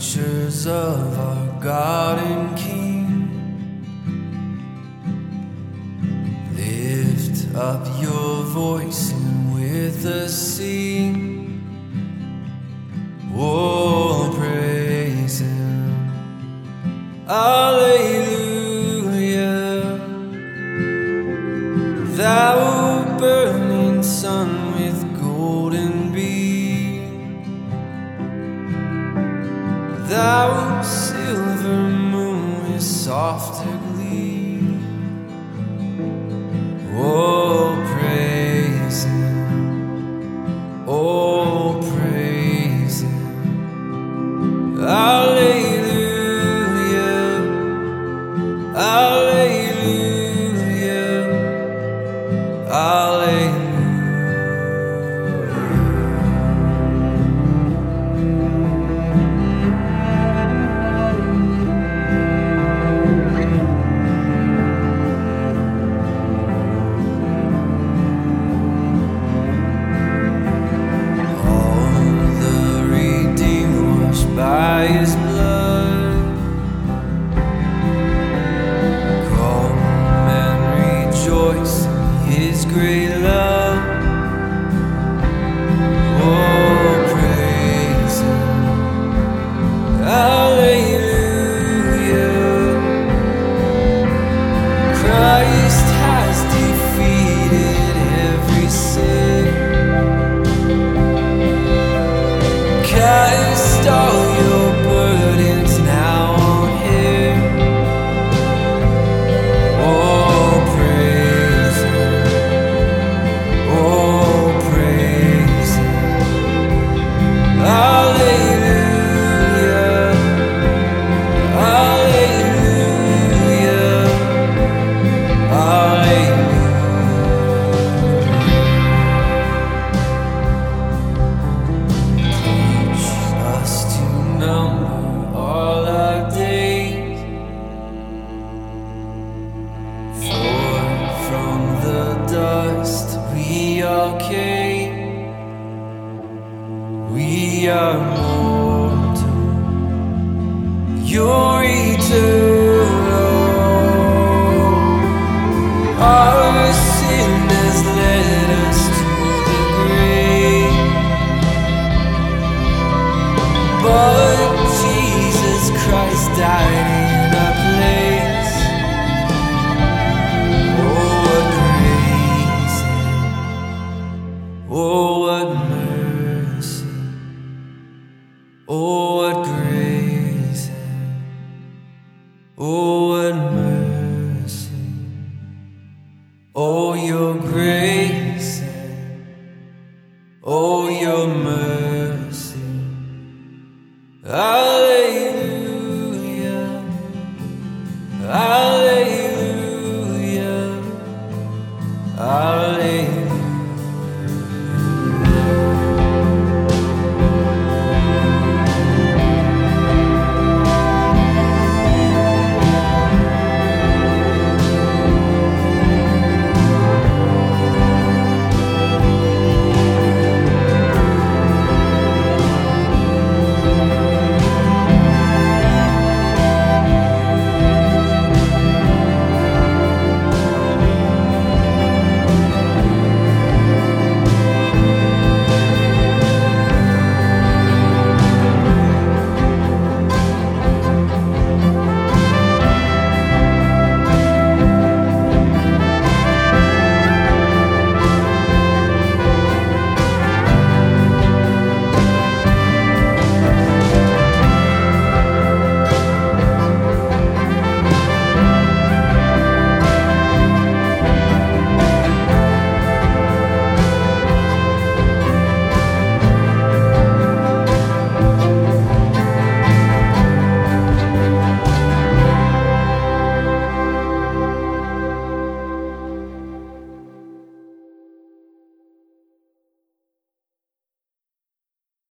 creatures of our God and King. Lift up your voice and with us sing. Oh, praise Him. Alleluia. Thou burning sun with golden beam, thou silver moon with softer gleam. Oh, praise Him. Oh, praise Him. Alleluia. Alleluia. Alleluia. By His blood, come and rejoice in His great love. Oh, praise Him. Alleluia. Christ has defeated every sin. Cast all your burdens now on Him. Oh, praise Him. Oh, praise Him. Alleluia. Alleluia. Alleluia. Number all our days, for from the dust we all came. We are mortal, you're eternal. Our sin has led us to the grave, but Jesus Christ died in our place. Oh, what grace! Oh, what mercy! Oh,